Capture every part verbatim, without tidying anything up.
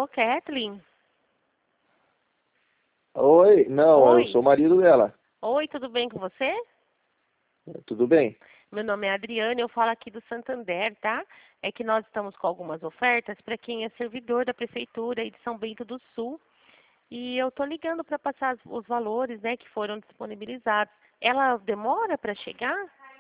Kathleen? Oi, não, Oi. eu sou o marido dela. Oi, tudo bem com você? Tudo bem? Meu nome é Adriane, eu falo aqui do Santander, tá? É que nós estamos com algumas ofertas para quem é servidor da Prefeitura aí de São Bento do Sul. E eu tô ligando para passar os- os valores, né, que foram disponibilizados. Ela demora para chegar?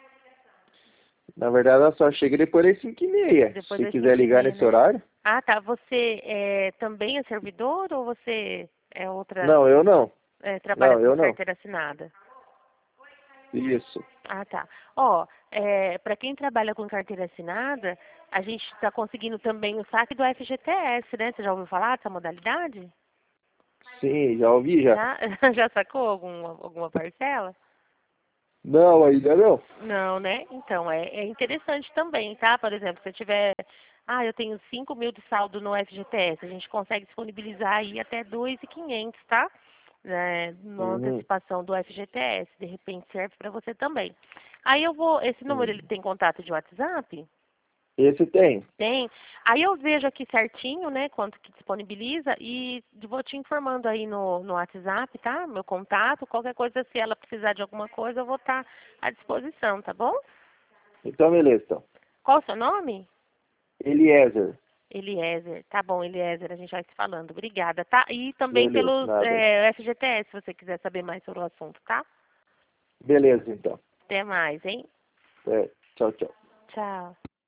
Na verdade, ela só chega depois das cinco e meia. Se Depois você das quiser cinco e ligar meia, nesse né? horário. Ah, tá. Você é, também é servidor ou você é outra, Não, eu não. é, trabalha Não, com eu não. carteira assinada? Isso. Ah, tá. Ó, é, para quem trabalha com carteira assinada, a gente está conseguindo também o saque do F G T S, né? Você já ouviu falar dessa modalidade? Sim, já ouvi já. Já? Já sacou algum, alguma parcela? Não, ainda não. Não, né? Então, é, é interessante também, tá? Por exemplo, se eu tiver... Ah, eu tenho cinco mil de saldo no F G T S, a gente consegue disponibilizar aí até dois mil e quinhentos, tá? Né, na Uhum. antecipação do F G T S, de repente serve para você também. Aí eu vou... Esse número, ele Uhum. tem contato de WhatsApp? Esse tem. Tem. Aí eu vejo aqui certinho, né, quanto que disponibiliza e vou te informando aí no, no WhatsApp, tá? Meu contato, qualquer coisa, se ela precisar de alguma coisa, eu vou estar à disposição, tá bom? Então, beleza, então. Qual o seu nome? Eliezer. Eliezer. Tá bom, Eliezer, a gente vai se falando. Obrigada, tá? E também Beleza, pelo nada. é, F G T S, se você quiser saber mais sobre o assunto, tá? Beleza, então. Até mais, hein? É, tchau, tchau. Tchau.